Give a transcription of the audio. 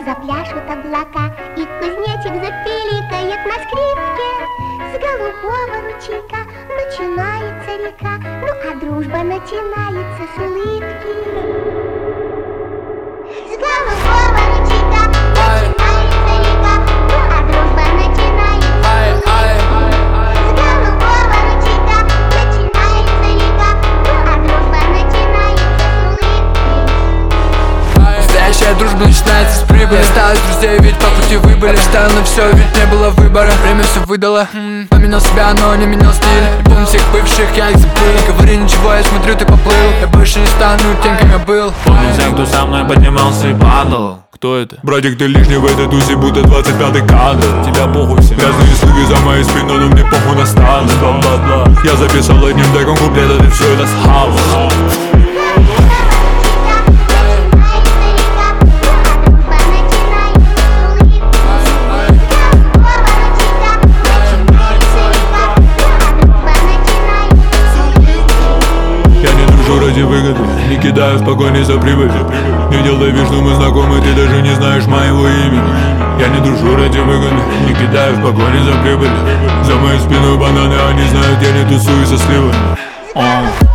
запляшут облака, и кузнечик запиликает на скрипке. С голубого ручейка начинается река, ну а дружба начинается с улыбки. С голубого ручейка начинается река, ну а дружба начинается с улыбки. С голубого ручейка начинается река, ну а дружба начинается с улыбки. Настоящая дружба начинается с прибыли. Осталось друзей, ведь по пути выбыли. Считаю на все, ведь не было выбора. Время все выдало. Поменял себя, но не менял стиль. Не помню всех бывших, я их забыл. Не говори ничего, я смотрю, ты поплыл. Я больше не стану тем, кем я был. Помню всех, кто со мной поднимался и падал. Кто это? Братик, ты лишний в этой тусе, будто 25-й кадр. Тебя похуй всем. Грязные слуги за моей спиной, но мне похуй на стадо. Я записал одним тегом куплет, а ты все это схавал. Ради выгоды, не кидаю в погоне за прибылью. Не делай вид, что мы знакомы, ты даже не знаешь моего имени. Я не дружу ради выгоды, не кидаю в погоне за прибылью. За моей спиной бананы, они знают, я не тусую со сливами.